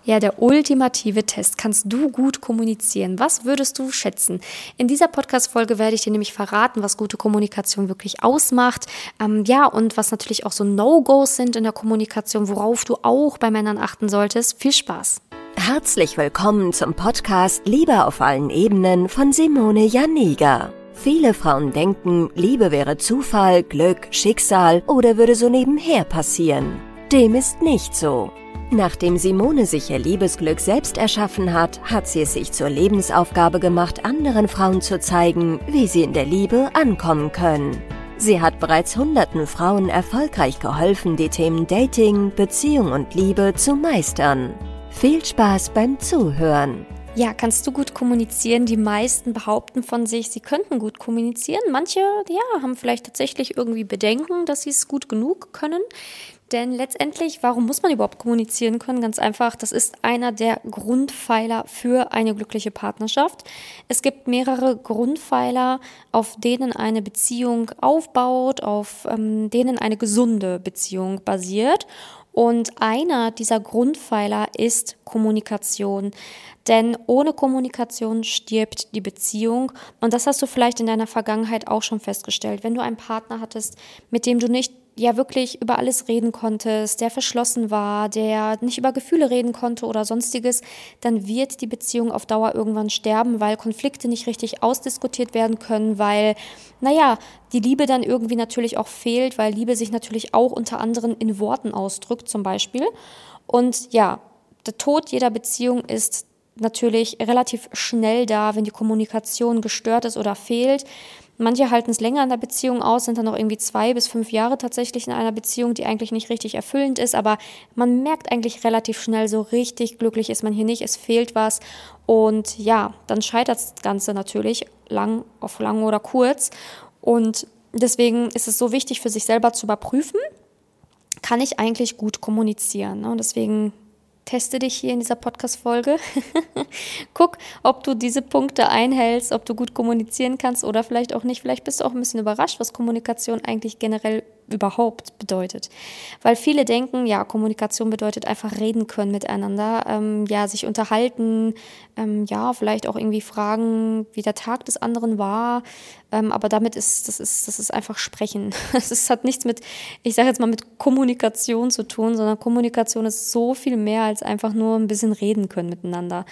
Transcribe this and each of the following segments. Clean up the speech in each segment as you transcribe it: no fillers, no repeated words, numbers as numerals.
Ja, der ultimative Test. Kannst du gut kommunizieren? Was würdest du schätzen? In dieser Podcast-Folge werde ich dir nämlich verraten, was gute Kommunikation wirklich ausmacht. Und was natürlich auch so No-Gos sind in der Kommunikation, worauf du auch bei Männern achten solltest. Viel Spaß! Herzlich willkommen zum Podcast Liebe auf allen Ebenen von Simone Janiga. Viele Frauen denken, Liebe wäre Zufall, Glück, Schicksal oder würde so nebenher passieren. Dem ist nicht so. Nachdem Simone sich ihr Liebesglück selbst erschaffen hat, hat sie es sich zur Lebensaufgabe gemacht, anderen Frauen zu zeigen, wie sie in der Liebe ankommen können. Sie hat bereits hunderten Frauen erfolgreich geholfen, die Themen Dating, Beziehung und Liebe zu meistern. Viel Spaß beim Zuhören! Ja, kannst du gut kommunizieren? Die meisten behaupten von sich, sie könnten gut kommunizieren. Manche, haben vielleicht tatsächlich irgendwie Bedenken, dass sie es gut genug können. Denn letztendlich, warum muss man überhaupt kommunizieren können? Ganz einfach, das ist einer der Grundpfeiler für eine glückliche Partnerschaft. Es gibt mehrere Grundpfeiler, auf denen eine Beziehung aufbaut, auf denen eine gesunde Beziehung basiert. Und einer dieser Grundpfeiler ist Kommunikation. Denn ohne Kommunikation stirbt die Beziehung. Und das hast du vielleicht in deiner Vergangenheit auch schon festgestellt. Wenn du einen Partner hattest, mit dem du nicht wirklich über alles reden konntest, der verschlossen war, der nicht über Gefühle reden konnte oder sonstiges, dann wird die Beziehung auf Dauer irgendwann sterben, weil Konflikte nicht richtig ausdiskutiert werden können, weil, die Liebe dann irgendwie natürlich auch fehlt, weil Liebe sich natürlich auch unter anderem in Worten ausdrückt, zum Beispiel. Und der Tod jeder Beziehung ist natürlich relativ schnell da, wenn die Kommunikation gestört ist oder fehlt. Manche halten es länger in der Beziehung aus, sind dann noch irgendwie 2 bis 5 Jahre tatsächlich in einer Beziehung, die eigentlich nicht richtig erfüllend ist, aber man merkt eigentlich relativ schnell, so richtig glücklich ist man hier nicht, es fehlt was und dann scheitert das Ganze natürlich auf lang oder kurz und deswegen ist es so wichtig für sich selber zu überprüfen, kann ich eigentlich gut kommunizieren, ne? Und deswegen teste dich hier in dieser Podcast-Folge. Guck, ob du diese Punkte einhältst, ob du gut kommunizieren kannst oder vielleicht auch nicht. Vielleicht bist du auch ein bisschen überrascht, was Kommunikation eigentlich generell überhaupt bedeutet. Weil viele denken, Kommunikation bedeutet einfach reden können miteinander, sich unterhalten, vielleicht auch irgendwie fragen, wie der Tag des anderen war. Aber das ist einfach Sprechen. Das hat nichts mit, ich sage jetzt mal, mit Kommunikation zu tun, sondern Kommunikation ist so viel mehr als einfach nur ein bisschen reden können miteinander.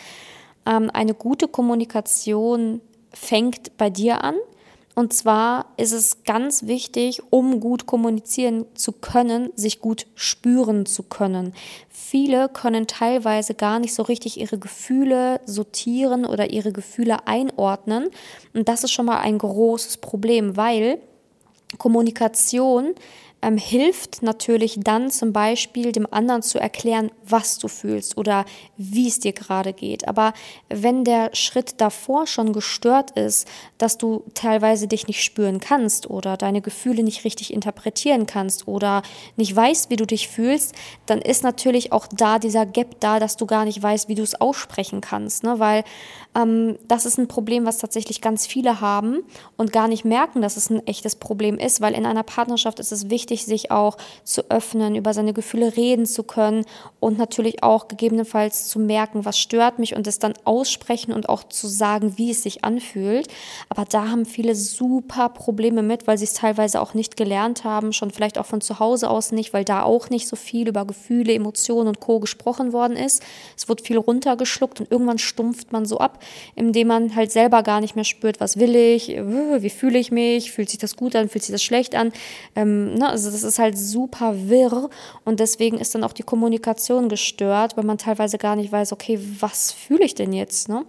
Eine gute Kommunikation fängt bei dir an. Und zwar ist es ganz wichtig, um gut kommunizieren zu können, sich gut spüren zu können. Viele können teilweise gar nicht so richtig ihre Gefühle sortieren oder ihre Gefühle einordnen. Und das ist schon mal ein großes Problem, weil Kommunikation hilft natürlich dann zum Beispiel dem anderen zu erklären, was du fühlst oder wie es dir gerade geht. Aber wenn der Schritt davor schon gestört ist, dass du teilweise dich nicht spüren kannst oder deine Gefühle nicht richtig interpretieren kannst oder nicht weißt, wie du dich fühlst, dann ist natürlich auch da dieser Gap da, dass du gar nicht weißt, wie du es aussprechen kannst, ne? Weil das ist ein Problem, was tatsächlich ganz viele haben und gar nicht merken, dass es ein echtes Problem ist, weil in einer Partnerschaft ist es wichtig, sich auch zu öffnen, über seine Gefühle reden zu können und natürlich auch gegebenenfalls zu merken, was stört mich und es dann aussprechen und auch zu sagen, wie es sich anfühlt. Aber da haben viele super Probleme mit, weil sie es teilweise auch nicht gelernt haben, schon vielleicht auch von zu Hause aus nicht, weil da auch nicht so viel über Gefühle, Emotionen und Co. gesprochen worden ist. Es wird viel runtergeschluckt und irgendwann stumpft man so ab, indem man halt selber gar nicht mehr spürt, was will ich, wie fühle ich mich, fühlt sich das gut an, fühlt sich das schlecht an. Also das ist halt super wirr und deswegen ist dann auch die Kommunikation gestört, weil man teilweise gar nicht weiß, okay, was fühle ich denn jetzt, ne?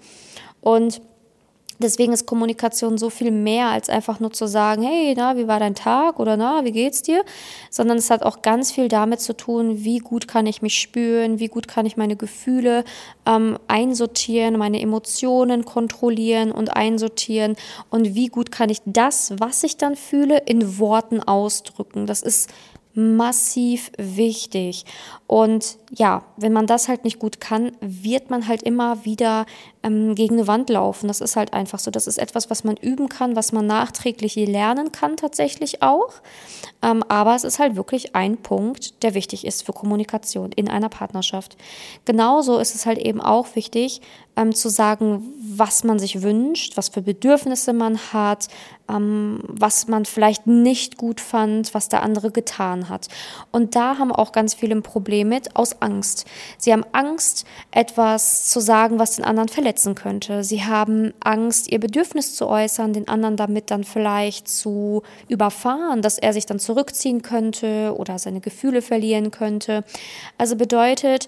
Und deswegen ist Kommunikation so viel mehr als einfach nur zu sagen, hey, wie war dein Tag oder wie geht's dir? Sondern es hat auch ganz viel damit zu tun, wie gut kann ich mich spüren, wie gut kann ich meine Gefühle einsortieren, meine Emotionen kontrollieren und einsortieren und wie gut kann ich das, was ich dann fühle, in Worten ausdrücken. Das ist massiv wichtig. Und ja, wenn man das halt nicht gut kann, wird man halt immer wieder gegen eine Wand laufen. Das ist halt einfach so. Das ist etwas, was man üben kann, was man nachträglich lernen kann tatsächlich auch. Aber es ist halt wirklich ein Punkt, der wichtig ist für Kommunikation in einer Partnerschaft. Genauso ist es halt eben auch wichtig, zu sagen, was man sich wünscht, was für Bedürfnisse man hat, was man vielleicht nicht gut fand, was der andere getan hat. Und da haben auch ganz viele ein Problem mit, aus Angst. Sie haben Angst, etwas zu sagen, was den anderen verletzen könnte. Sie haben Angst, ihr Bedürfnis zu äußern, den anderen damit dann vielleicht zu überfahren, dass er sich dann zurückziehen könnte oder seine Gefühle verlieren könnte. Also bedeutet,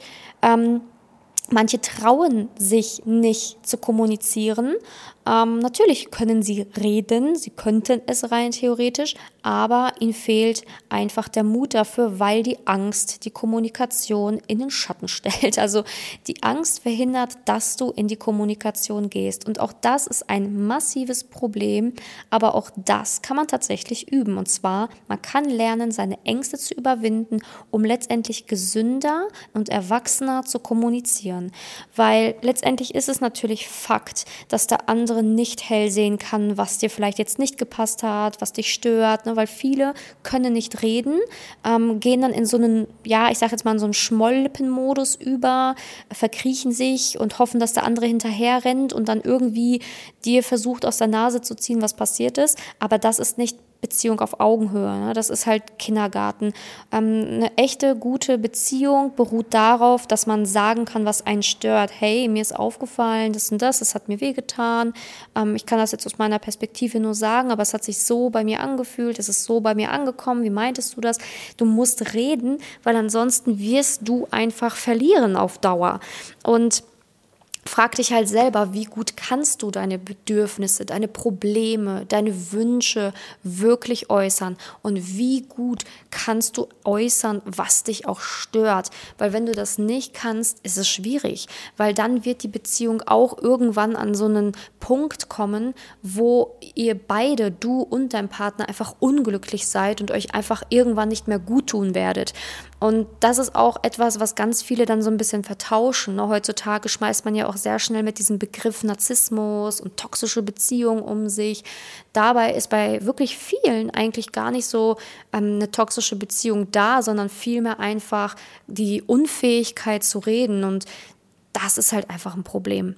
manche trauen sich nicht zu kommunizieren. Natürlich können sie reden, sie könnten es rein theoretisch, aber ihnen fehlt einfach der Mut dafür, weil die Angst die Kommunikation in den Schatten stellt. Also die Angst verhindert, dass du in die Kommunikation gehst. Und auch das ist ein massives Problem, aber auch das kann man tatsächlich üben. Und zwar, man kann lernen, seine Ängste zu überwinden, um letztendlich gesünder und erwachsener zu kommunizieren. Weil letztendlich ist es natürlich Fakt, dass der andere nicht hell sehen kann, was dir vielleicht jetzt nicht gepasst hat, was dich stört, ne? Weil viele können nicht reden, gehen dann in so einen, ja, ich sage jetzt mal in so einen Schmollippenmodus über, verkriechen sich und hoffen, dass der andere hinterher rennt und dann irgendwie dir versucht aus der Nase zu ziehen, was passiert ist, aber das ist nicht Beziehung auf Augenhöhe, ne? Das ist halt Kindergarten. Eine echte, gute Beziehung beruht darauf, dass man sagen kann, was einen stört. Hey, mir ist aufgefallen, das und das hat mir wehgetan. Ich kann das jetzt aus meiner Perspektive nur sagen, aber es hat sich so bei mir angefühlt, es ist so bei mir angekommen. Wie meintest du das? Du musst reden, weil ansonsten wirst du einfach verlieren auf Dauer. Und frag dich halt selber, wie gut kannst du deine Bedürfnisse, deine Probleme, deine Wünsche wirklich äußern und wie gut kannst du äußern, was dich auch stört, weil wenn du das nicht kannst, ist es schwierig, weil dann wird die Beziehung auch irgendwann an so einen Punkt kommen, wo ihr beide, du und dein Partner, einfach unglücklich seid und euch einfach irgendwann nicht mehr gut tun werdet. Und das ist auch etwas, was ganz viele dann so ein bisschen vertauschen. Heutzutage schmeißt man ja auch sehr schnell mit diesem Begriff Narzissmus und toxische Beziehung um sich. Dabei ist bei wirklich vielen eigentlich gar nicht so eine toxische Beziehung da, sondern vielmehr einfach die Unfähigkeit zu reden. Und das ist halt einfach ein Problem.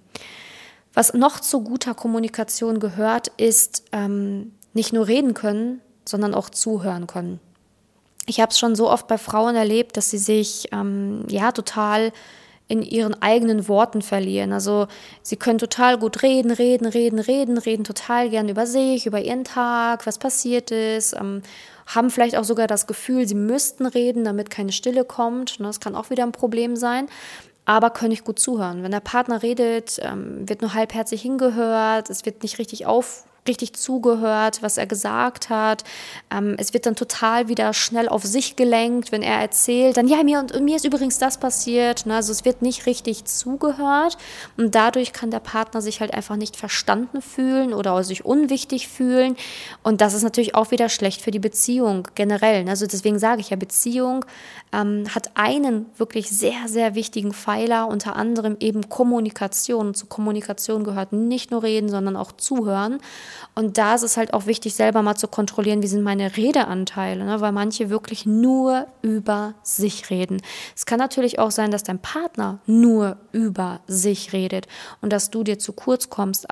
Was noch zu guter Kommunikation gehört, ist nicht nur reden können, sondern auch zuhören können. Ich habe es schon so oft bei Frauen erlebt, dass sie sich total in ihren eigenen Worten verlieren. Also sie können total gut reden total gern über sich, über ihren Tag, was passiert ist, haben vielleicht auch sogar das Gefühl, sie müssten reden, damit keine Stille kommt. Das kann auch wieder ein Problem sein. Aber können nicht gut zuhören. Wenn der Partner redet, wird nur halbherzig hingehört, es wird nicht richtig zugehört, was er gesagt hat. Es wird dann total wieder schnell auf sich gelenkt, wenn er erzählt. Dann, ja, mir ist übrigens das passiert. Also es wird nicht richtig zugehört und dadurch kann der Partner sich halt einfach nicht verstanden fühlen oder sich unwichtig fühlen. Und das ist natürlich auch wieder schlecht für die Beziehung generell. Also deswegen sage ich ja, Beziehung hat einen wirklich sehr, sehr wichtigen Pfeiler, unter anderem eben Kommunikation. Und zur Kommunikation gehört nicht nur reden, sondern auch zuhören. Und da ist es halt auch wichtig, selber mal zu kontrollieren, wie sind meine Redeanteile, ne? Weil manche wirklich nur über sich reden. Es kann natürlich auch sein, dass dein Partner nur über sich redet und dass du zu kurz kommst,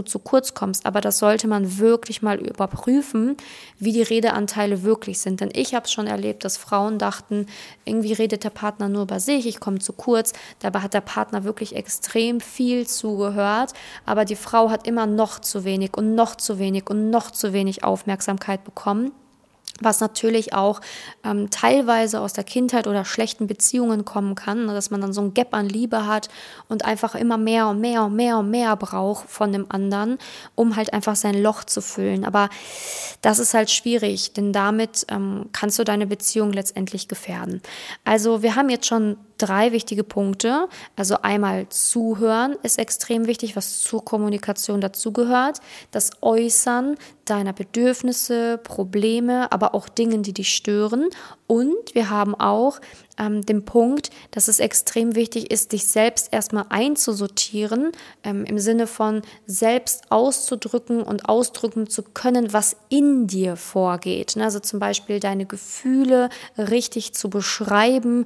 aber das sollte man wirklich mal überprüfen, wie die Redeanteile wirklich sind. Denn ich habe es schon erlebt, dass Frauen dachten, irgendwie redet der Partner nur über sich, ich komme zu kurz. Dabei hat der Partner wirklich extrem viel zugehört, aber die Frau hat immer noch zu wenig und noch zu wenig Aufmerksamkeit bekommen, was natürlich auch teilweise aus der Kindheit oder schlechten Beziehungen kommen kann, dass man dann so ein Gap an Liebe hat und einfach immer mehr und mehr braucht von dem anderen, um halt einfach sein Loch zu füllen. Aber das ist halt schwierig, denn damit kannst du deine Beziehung letztendlich gefährden. Also wir haben jetzt schon 3 wichtige Punkte. Also einmal zuhören ist extrem wichtig, was zur Kommunikation dazugehört. Das Äußern deiner Bedürfnisse, Probleme, aber auch Dinge, die dich stören. Und wir haben auch den Punkt, dass es extrem wichtig ist, dich selbst erstmal einzusortieren, im Sinne von selbst auszudrücken und ausdrücken zu können, was in dir vorgeht. Also zum Beispiel deine Gefühle richtig zu beschreiben,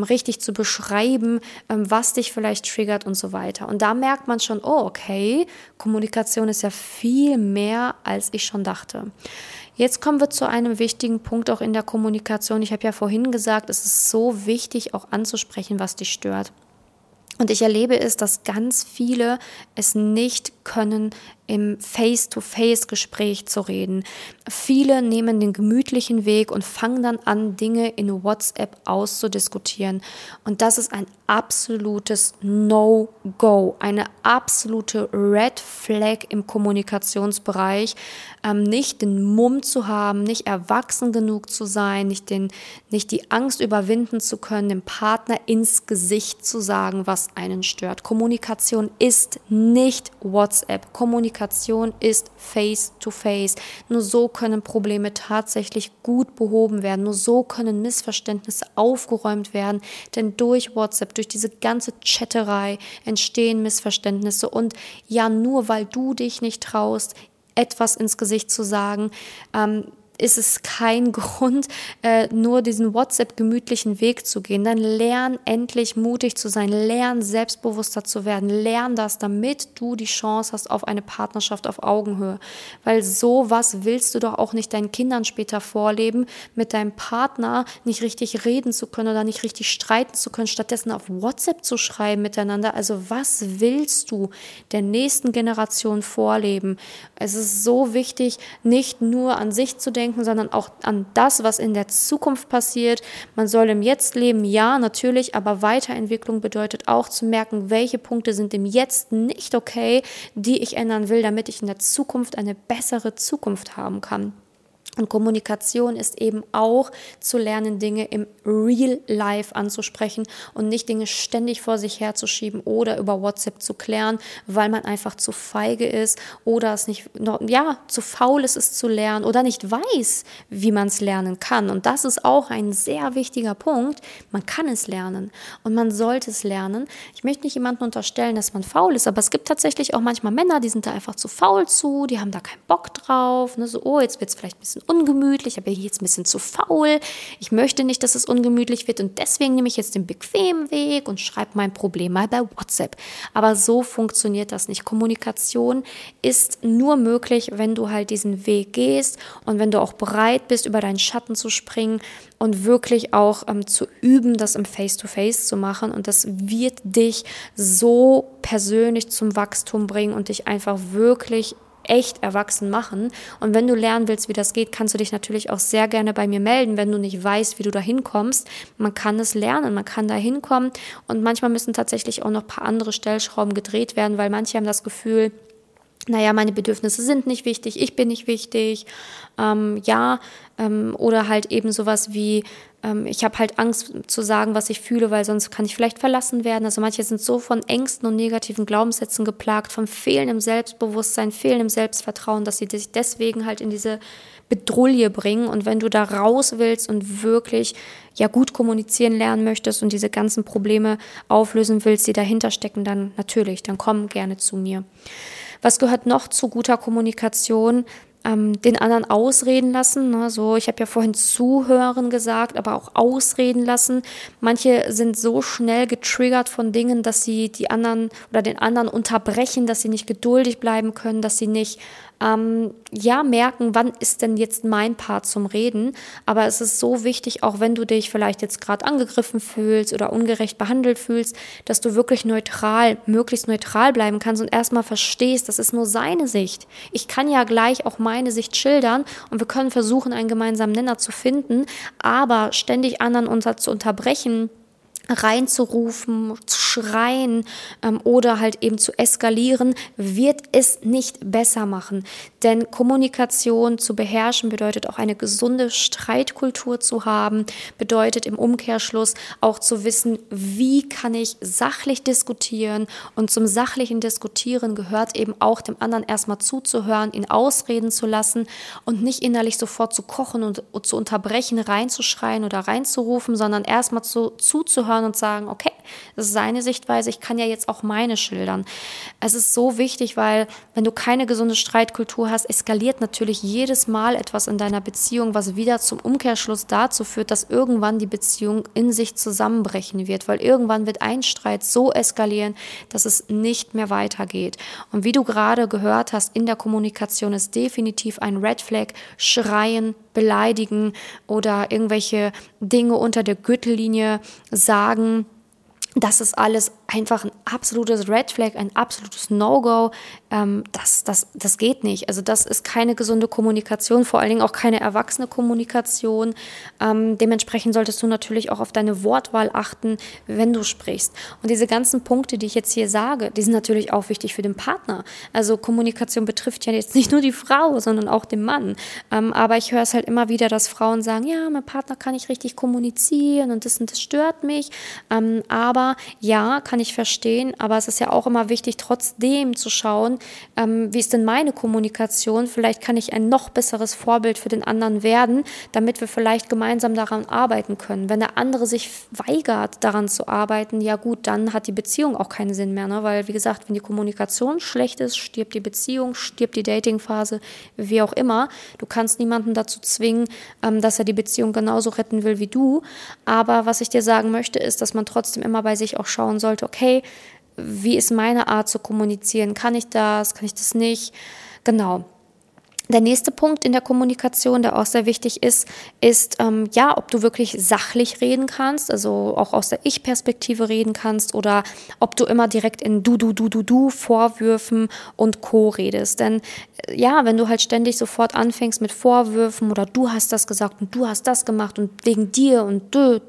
was dich vielleicht triggert und so weiter. Und da merkt man schon, oh okay, Kommunikation ist ja viel mehr, als ich schon dachte. Jetzt kommen wir zu einem wichtigen Punkt auch in der Kommunikation. Ich habe ja vorhin gesagt, es ist so wichtig, auch anzusprechen, was dich stört. Und ich erlebe es, dass ganz viele es nicht können, im Face-to-Face-Gespräch zu reden. Viele nehmen den gemütlichen Weg und fangen dann an, Dinge in WhatsApp auszudiskutieren. Und das ist ein absolutes No-Go, eine absolute Red Flag im Kommunikationsbereich. Nicht den Mumm zu haben, nicht erwachsen genug zu sein, nicht die Angst überwinden zu können, dem Partner ins Gesicht zu sagen, was einen stört. Kommunikation ist nicht WhatsApp. Kommunikation ist Face-to-Face. Nur so können Probleme tatsächlich gut behoben werden. Nur so können Missverständnisse aufgeräumt werden. Denn durch WhatsApp, durch diese ganze Chatterei entstehen Missverständnisse. Und ja, nur weil du dich nicht traust, etwas ins Gesicht zu sagen, ist es kein Grund, nur diesen WhatsApp-gemütlichen Weg zu gehen. Dann lern endlich mutig zu sein, lern selbstbewusster zu werden, lern das, damit du die Chance hast auf eine Partnerschaft auf Augenhöhe. Weil sowas willst du doch auch nicht deinen Kindern später vorleben, mit deinem Partner nicht richtig reden zu können oder nicht richtig streiten zu können, stattdessen auf WhatsApp zu schreiben miteinander. Also was willst du der nächsten Generation vorleben? Es ist so wichtig, nicht nur an sich zu denken, sondern auch an das, was in der Zukunft passiert. Man soll im Jetzt leben, ja, natürlich, aber Weiterentwicklung bedeutet auch zu merken, welche Punkte sind im Jetzt nicht okay, die ich ändern will, damit ich in der Zukunft eine bessere Zukunft haben kann. Und Kommunikation ist eben auch zu lernen, Dinge im Real Life anzusprechen und nicht Dinge ständig vor sich herzuschieben oder über WhatsApp zu klären, weil man einfach zu feige ist oder es nicht, zu faul ist, es zu lernen oder nicht weiß, wie man es lernen kann. Und das ist auch ein sehr wichtiger Punkt. Man kann es lernen und man sollte es lernen. Ich möchte nicht jemandem unterstellen, dass man faul ist, aber es gibt tatsächlich auch manchmal Männer, die sind da einfach zu faul zu, die haben da keinen Bock drauf. Ne? So, oh, jetzt wird es vielleicht ein bisschen ungemütlich, aber hier jetzt ein bisschen zu faul. Ich möchte nicht, dass es ungemütlich wird und deswegen nehme ich jetzt den bequemen Weg und schreibe mein Problem mal bei WhatsApp. Aber so funktioniert das nicht. Kommunikation ist nur möglich, wenn du halt diesen Weg gehst und wenn du auch bereit bist, über deinen Schatten zu springen und wirklich auch zu üben, das im Face-to-Face zu machen. Und das wird dich so persönlich zum Wachstum bringen und dich einfach wirklich echt erwachsen machen. Und wenn du lernen willst, wie das geht, kannst du dich natürlich auch sehr gerne bei mir melden, wenn du nicht weißt, wie du da hinkommst. Man kann es lernen, man kann da hinkommen und manchmal müssen tatsächlich auch noch ein paar andere Stellschrauben gedreht werden, weil manche haben das Gefühl, naja, meine Bedürfnisse sind nicht wichtig, ich bin nicht wichtig, oder halt eben sowas wie, ich habe halt Angst zu sagen, was ich fühle, weil sonst kann ich vielleicht verlassen werden. Also manche sind so von Ängsten und negativen Glaubenssätzen geplagt, von fehlendem Selbstbewusstsein, fehlendem Selbstvertrauen, dass sie sich deswegen halt in diese Bedrulle bringen. Und wenn du da raus willst und wirklich gut kommunizieren lernen möchtest und diese ganzen Probleme auflösen willst, die dahinter stecken, dann natürlich, dann komm gerne zu mir. Was gehört noch zu guter Kommunikation? Den anderen ausreden lassen. Ne? So, ich habe ja vorhin zuhören gesagt, aber auch ausreden lassen. Manche sind so schnell getriggert von Dingen, dass sie die anderen oder den anderen unterbrechen, dass sie nicht geduldig bleiben können, dass sie nicht merken, wann ist denn jetzt mein Part zum Reden. Aber es ist so wichtig, auch wenn du dich vielleicht jetzt gerade angegriffen fühlst oder ungerecht behandelt fühlst, dass du wirklich möglichst neutral bleiben kannst und erstmal verstehst, das ist nur seine Sicht. Ich kann ja gleich auch meine Sicht schildern und wir können versuchen, einen gemeinsamen Nenner zu finden, aber ständig anderen zu unterbrechen, reinzurufen, zu schreien oder halt eben zu eskalieren, wird es nicht besser machen. Denn Kommunikation zu beherrschen bedeutet auch eine gesunde Streitkultur zu haben, bedeutet im Umkehrschluss auch zu wissen, wie kann ich sachlich diskutieren, und zum sachlichen Diskutieren gehört eben auch dem anderen erstmal zuzuhören, ihn ausreden zu lassen und nicht innerlich sofort zu kochen und zu unterbrechen, reinzuschreien oder reinzurufen, sondern erstmal zuzuhören und sagen, okay, das ist seine Sichtweise, ich kann ja jetzt auch meine schildern. Es ist so wichtig, weil wenn du keine gesunde Streitkultur hast, eskaliert natürlich jedes Mal etwas in deiner Beziehung, was wieder zum Umkehrschluss dazu führt, dass irgendwann die Beziehung in sich zusammenbrechen wird, weil irgendwann wird ein Streit so eskalieren, dass es nicht mehr weitergeht. Und wie du gerade gehört hast, in der Kommunikation ist definitiv ein Red Flag, schreien, beleidigen oder irgendwelche Dinge unter der Gürtellinie sagen. Das ist alles einfach ein absolutes Red Flag, ein absolutes No-Go. Das geht nicht. Also das ist keine gesunde Kommunikation, vor allen Dingen auch keine erwachsene Kommunikation. Dementsprechend solltest du natürlich auch auf deine Wortwahl achten, wenn du sprichst. Und diese ganzen Punkte, die ich jetzt hier sage, die sind natürlich auch wichtig für den Partner. Also Kommunikation betrifft ja jetzt nicht nur die Frau, sondern auch den Mann. Aber ich höre es halt immer wieder, dass Frauen sagen, ja, mein Partner kann nicht richtig kommunizieren und das stört mich. Aber ja, kann ich verstehen, aber es ist ja auch immer wichtig, trotzdem zu schauen, wie ist denn meine Kommunikation? Vielleicht kann ich ein noch besseres Vorbild für den anderen werden, damit wir vielleicht gemeinsam daran arbeiten können. Wenn der andere sich weigert, daran zu arbeiten, ja gut, dann hat die Beziehung auch keinen Sinn mehr, ne? Weil, wie gesagt, wenn die Kommunikation schlecht ist, stirbt die Beziehung, stirbt die Datingphase, wie auch immer. Du kannst niemanden dazu zwingen, dass er die Beziehung genauso retten will wie du. Aber was ich dir sagen möchte, ist, dass man trotzdem immer bei sich auch schauen sollte, okay, wie ist meine Art zu kommunizieren? Kann ich das nicht? Genau. Der nächste Punkt in der Kommunikation, der auch sehr wichtig ist, ob du wirklich sachlich reden kannst, also auch aus der Ich-Perspektive reden kannst oder ob du immer direkt in du, Vorwürfen und Co. redest. Denn ja, wenn du halt ständig sofort anfängst mit Vorwürfen oder du hast das gesagt und du hast das gemacht und wegen dir und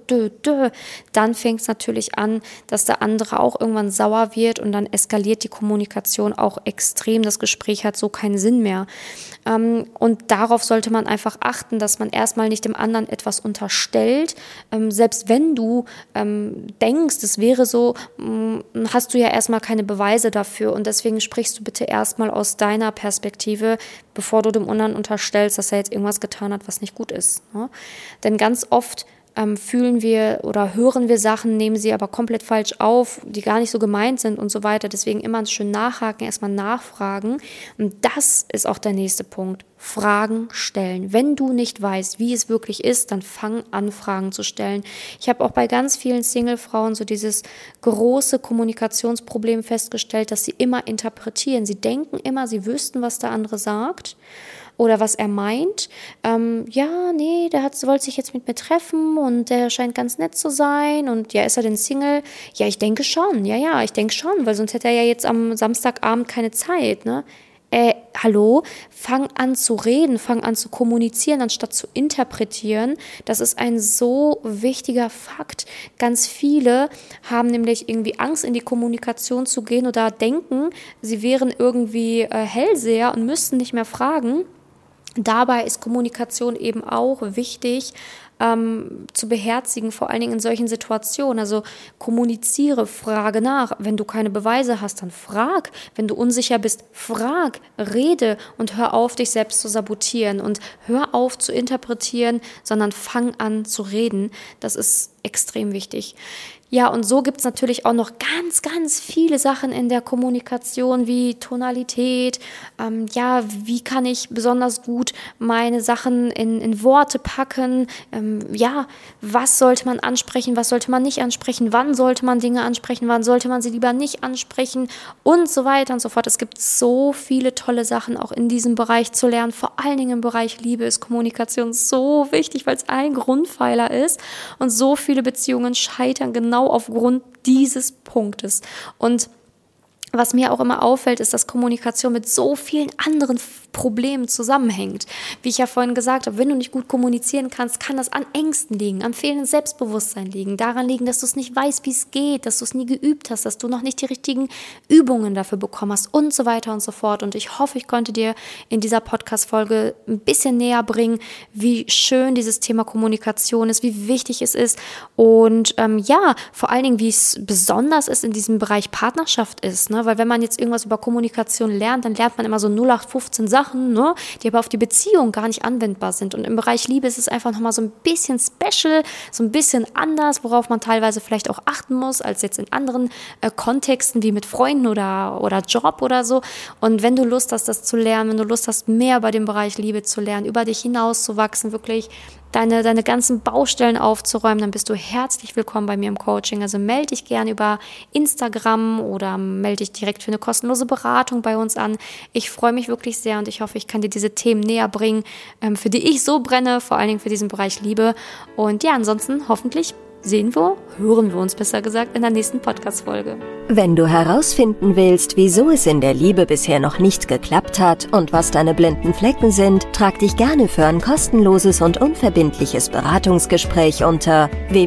dann fängt es natürlich an, dass der andere auch irgendwann sauer wird und dann eskaliert die Kommunikation auch extrem. Das Gespräch hat so keinen Sinn mehr. Und darauf sollte man einfach achten, dass man erstmal nicht dem anderen etwas unterstellt. Selbst wenn du denkst, es wäre so, hast du ja erstmal keine Beweise dafür. Und deswegen sprichst du bitte erstmal aus deiner Perspektive, bevor du dem anderen unterstellst, dass er jetzt irgendwas getan hat, was nicht gut ist. Ne? Denn ganz oft fühlen wir oder hören wir Sachen, nehmen sie aber komplett falsch auf, die gar nicht so gemeint sind und so weiter. Deswegen immer schön nachhaken, erstmal nachfragen. Und das ist auch der nächste Punkt. Fragen stellen. Wenn du nicht weißt, wie es wirklich ist, dann fang an, Fragen zu stellen. Ich habe auch bei ganz vielen Single-Frauen so dieses große Kommunikationsproblem festgestellt, dass sie immer interpretieren. Sie denken immer, sie wüssten, was der andere sagt oder was er meint. Der wollte sich jetzt mit mir treffen und der scheint ganz nett zu sein und ja, ist er denn Single? Ja, ich denke schon. Ja, ich denke schon, weil sonst hätte er ja jetzt am Samstagabend keine Zeit, ne? Hallo, fang an zu reden, fang an zu kommunizieren, anstatt zu interpretieren. Das ist ein so wichtiger Fakt. Ganz viele haben nämlich irgendwie Angst, in die Kommunikation zu gehen oder denken, sie wären irgendwie Hellseher und müssten nicht mehr fragen. Dabei ist Kommunikation eben auch wichtig, zu beherzigen, vor allen Dingen in solchen Situationen. Also kommuniziere, frage nach. Wenn du keine Beweise hast, dann frag. Wenn du unsicher bist, frag, rede und hör auf, dich selbst zu sabotieren und hör auf zu interpretieren, sondern fang an zu reden. Das ist extrem wichtig. Ja, und so gibt's natürlich auch noch ganz, ganz viele Sachen in der Kommunikation wie Tonalität. Wie kann ich besonders gut meine Sachen in Worte packen? Was sollte man ansprechen, was sollte man nicht ansprechen? Wann sollte man Dinge ansprechen, wann sollte man sie lieber nicht ansprechen? Und so weiter und so fort. Es gibt so viele tolle Sachen auch in diesem Bereich zu lernen. Vor allen Dingen im Bereich Liebe ist Kommunikation so wichtig, weil es ein Grundpfeiler ist. Und so viele Beziehungen scheitern genau aufgrund dieses Punktes. Und was mir auch immer auffällt, ist, dass Kommunikation mit so vielen anderen Problemen zusammenhängt. Wie ich ja vorhin gesagt habe, wenn du nicht gut kommunizieren kannst, kann das an Ängsten liegen, am fehlenden Selbstbewusstsein liegen, daran liegen, dass du es nicht weißt, wie es geht, dass du es nie geübt hast, dass du noch nicht die richtigen Übungen dafür bekommen hast und so weiter und so fort. Und ich hoffe, ich konnte dir in dieser Podcast-Folge ein bisschen näher bringen, wie schön dieses Thema Kommunikation ist, wie wichtig es ist und vor allen Dingen, wie es besonders ist in diesem Bereich Partnerschaft ist, ne? Weil wenn man jetzt irgendwas über Kommunikation lernt, dann lernt man immer so 0815 Sachen, ne? Die aber auf die Beziehung gar nicht anwendbar sind. Und im Bereich Liebe ist es einfach nochmal so ein bisschen special, so ein bisschen anders, worauf man teilweise vielleicht auch achten muss, als jetzt in anderen Kontexten wie mit Freunden oder Job oder so. Und wenn du Lust hast, das zu lernen, wenn du Lust hast, mehr über den Bereich Liebe zu lernen, über dich hinauszuwachsen, wirklich deine ganzen Baustellen aufzuräumen, dann bist du herzlich willkommen bei mir im Coaching. Also melde dich gerne über Instagram oder melde dich direkt für eine kostenlose Beratung bei uns an. Ich freue mich wirklich sehr und ich hoffe, ich kann dir diese Themen näher bringen, für die ich so brenne, vor allen Dingen für diesen Bereich Liebe. Und ja, ansonsten hoffentlich hören wir uns besser gesagt in der nächsten Podcast-Folge. Wenn du herausfinden willst, wieso es in der Liebe bisher noch nicht geklappt hat und was deine blinden Flecken sind, trag dich gerne für ein kostenloses und unverbindliches Beratungsgespräch unter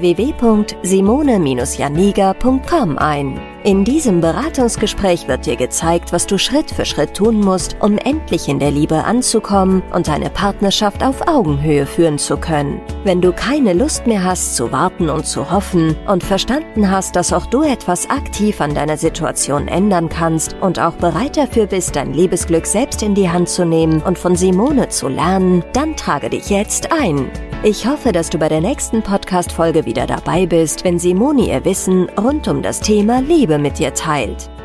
www.simone-janiga.com ein. In diesem Beratungsgespräch wird dir gezeigt, was du Schritt für Schritt tun musst, um endlich in der Liebe anzukommen und deine Partnerschaft auf Augenhöhe führen zu können. Wenn du keine Lust mehr hast zu warten und zu hoffen und verstanden hast, dass auch du etwas aktiv an deiner Situation ändern kannst und auch bereit dafür bist, dein Liebesglück selbst in die Hand zu nehmen und von Simone zu lernen, dann trage dich jetzt ein. Ich hoffe, dass du bei der nächsten Podcast-Folge wieder dabei bist, wenn Simone ihr Wissen rund um das Thema Liebe mit dir teilt.